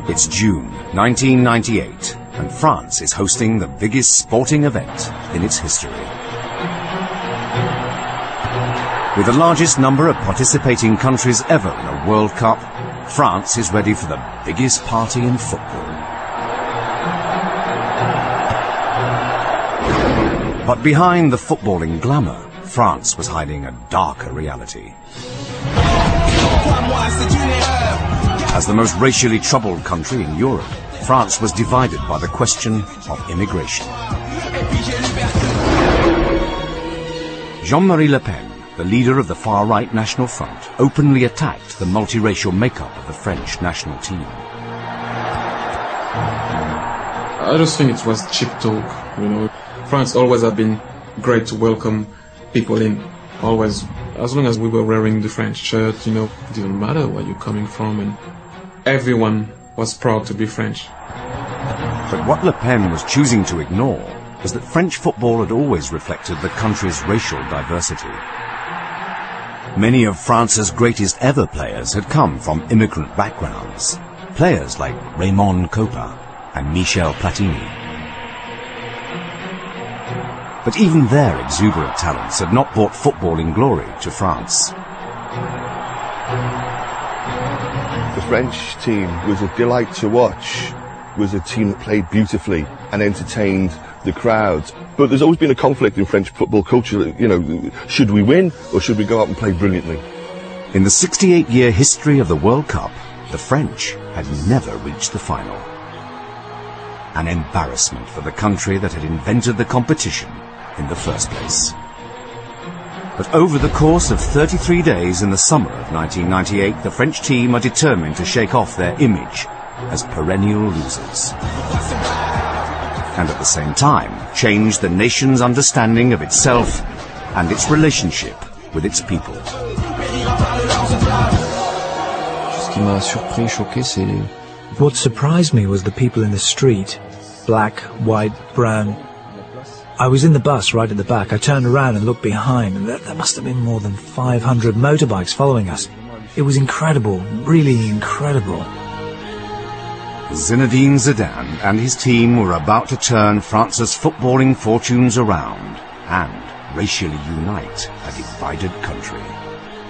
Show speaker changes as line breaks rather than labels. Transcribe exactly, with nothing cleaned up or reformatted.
It's June nineteen ninety-eight, and France is hosting the biggest sporting event in its history. With the largest number of participating countries ever in a World Cup, France is ready for the biggest party in football. But behind the footballing glamour, France was hiding a darker reality. As the most racially troubled country in Europe, France was divided by the question of immigration. Jean-Marie Le Pen, the leader of the far-right National Front, openly attacked the multiracial makeup of the French national team.
I just think it was cheap talk, you know. France always had been great to welcome people in, always. As long as we were wearing the French shirt, you know, it didn't matter where you're coming from, and everyone was proud to be French.
But what Le Pen was choosing to ignore was that French football had always reflected the country's racial diversity. Many of France's greatest ever players had come from immigrant backgrounds, players like Raymond Kopa and Michel Platini. But even their exuberant talents had not brought footballing glory to France.
The French team was a delight to watch, was a team that played beautifully and entertained the crowds. But there's always been a conflict in French football culture, you know, should we win or should we go out and play brilliantly?
In the sixty-eight year history of the World Cup, the French had never reached the final. An embarrassment for the country that had invented the competition in the first place. But over the course of thirty-three days in the summer of nineteen ninety-eight, the French team are determined to shake off their image as perennial losers. And at the same time, change the nation's understanding of itself and its relationship with its people.
What surprised me was the people in the street. Black, white, brown. I was in the bus right at the back. I turned around and looked behind, and there, there must have been more than five hundred motorbikes following us. It was incredible, really incredible.
Zinedine Zidane and his team were about to turn France's footballing fortunes around and racially unite a divided country.